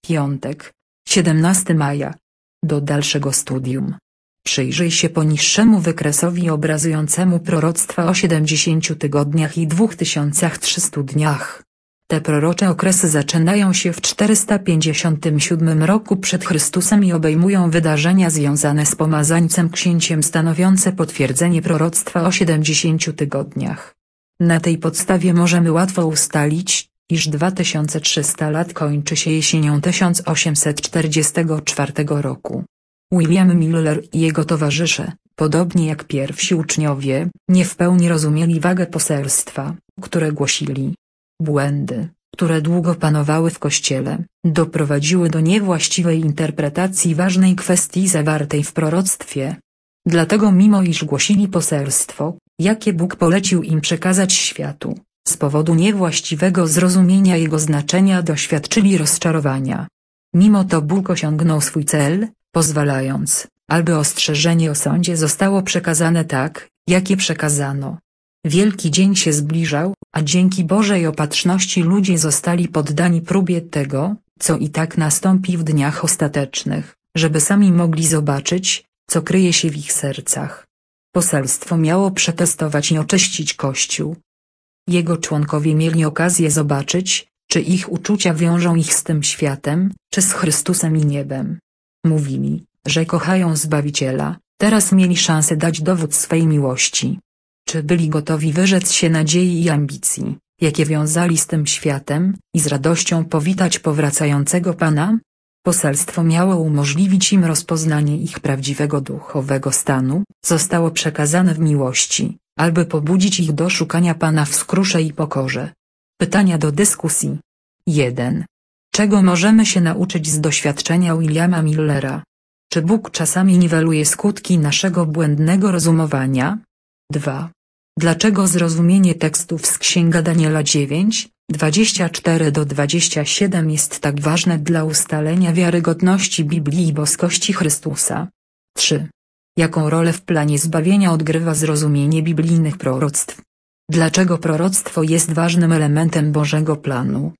Piątek, 17 maja. Do dalszego studium. Przyjrzyj się poniższemu wykresowi obrazującemu proroctwa o 70 tygodniach i 2300 dniach. Te prorocze okresy zaczynają się w 457 roku przed Chrystusem i obejmują wydarzenia związane z pomazańcem księciem stanowiące potwierdzenie proroctwa o 70 tygodniach. Na tej podstawie możemy łatwo ustalić, iż 2300 lat kończy się jesienią 1844 roku. William Miller i jego towarzysze, podobnie jak pierwsi uczniowie, nie w pełni rozumieli wagę poselstwa, które głosili. Błędy, które długo panowały w Kościele, doprowadziły do niewłaściwej interpretacji ważnej kwestii zawartej w proroctwie. Dlatego mimo iż głosili poselstwo, jakie Bóg polecił im przekazać światu, z powodu niewłaściwego zrozumienia jego znaczenia doświadczyli rozczarowania. Mimo to Bóg osiągnął swój cel, pozwalając, aby ostrzeżenie o sądzie zostało przekazane tak, jak je przekazano. Wielki dzień się zbliżał, a dzięki Bożej opatrzności ludzie zostali poddani próbie tego, co i tak nastąpi w dniach ostatecznych, żeby sami mogli zobaczyć, co kryje się w ich sercach. Poselstwo miało przetestować i oczyścić Kościół. Jego członkowie mieli okazję zobaczyć, czy ich uczucia wiążą ich z tym światem, czy z Chrystusem i niebem. Mówili, że kochają Zbawiciela, teraz mieli szansę dać dowód swej miłości. Czy byli gotowi wyrzec się nadziei i ambicji, jakie wiązali z tym światem, i z radością powitać powracającego Pana? Poselstwo miało umożliwić im rozpoznanie ich prawdziwego duchowego stanu, zostało przekazane w miłości, aby pobudzić ich do szukania Pana w skrusze i pokorze. Pytania do dyskusji. 1. Czego możemy się nauczyć z doświadczenia Williama Millera? Czy Bóg czasami niweluje skutki naszego błędnego rozumowania? 2. Dlaczego zrozumienie tekstów z Księga Daniela 9, 24-27 jest tak ważne dla ustalenia wiarygodności Biblii i boskości Chrystusa? 3. Jaką rolę w planie zbawienia odgrywa zrozumienie biblijnych proroctw? Dlaczego proroctwo jest ważnym elementem Bożego planu?